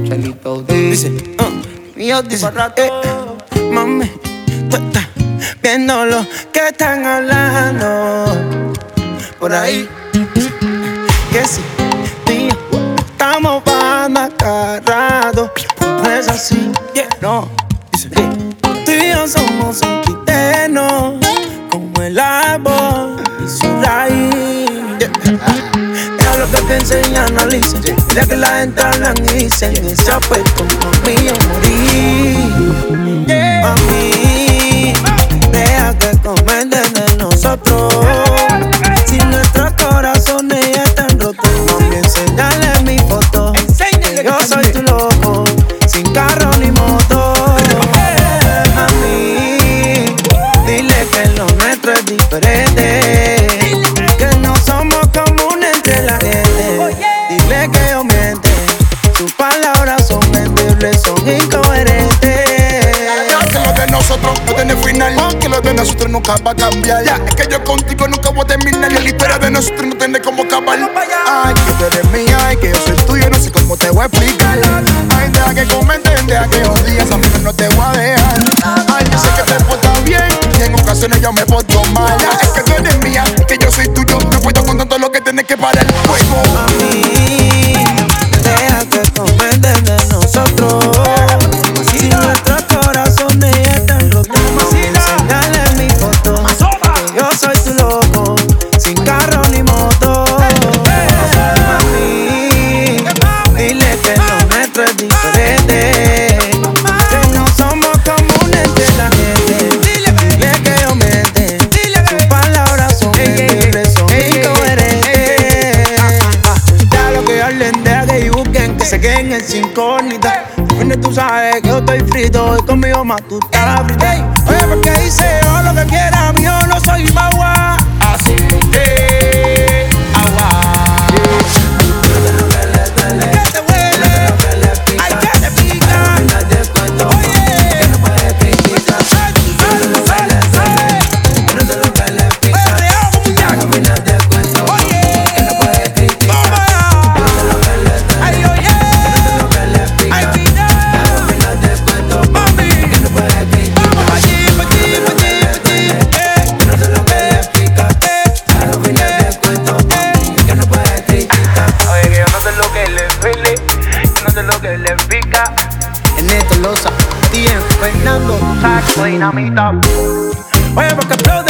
Chelito dice, y yo dice, mami, tú estás viendo lo que están hablando por ahí. Que si, tío, estamos banda agarrados, no es así, no. Dice, tú y yo somos un quiteno, como el árbol y su raíz. Es lo que piensen y analicen. Ya que la gente hablan y dicen, ese aspecto conmigo morir. Mami, deja que comenten de nosotros. Si nuestros corazones ya están rotos, mami, enseñale mi foto. Que yo soy tu loco, sin carro ni moto. Mami, dile que lo nuestro es diferente, que no somos comunes entre la gente. Dile que yo miente, sus palabras son mentibles, son incoherentes. Que lo de nosotros no tiene final, que lo de nosotros nunca va a cambiar. Es que yo contigo nunca voy a terminar, y la historia de nosotros no tiene como acabar. Ay, que tú eres mía y que yo soy tuyo, no sé cómo te voy a explicar. Ay, deja que comenten, deja que odies, a mí no te voy a dejar. Ay, yo sé que te portas bien y en ocasiones yo me porto mal. Es que tú eres mía, que yo soy tuyo, no puedo con todo lo que tienes que parar el fuego. Mami, deja que comenten de nosotros. Si nuestros corazones ya están rotos, enseñale mi foto, que yo soy tu loco, sin carro ni moto. Mami, dile que lo nuestro es diferente, que no somos comunes entre la gente. Dile que yo miente, sus palabras son mentibles, son incoherentes. Ya lo que hablen, deja que busquen, que se queden en sin incógnita. Tú sabes que yo estoy frito y conmigo más tú estás frita. Oye, porque dice yo lo que quiera, yo no soy magua. Así que agua. ¿Qué te huele? Ay, que te pica. Oye, que no puedes criticar. En esto Loza, Fernando, saco dinamita. Oye, porque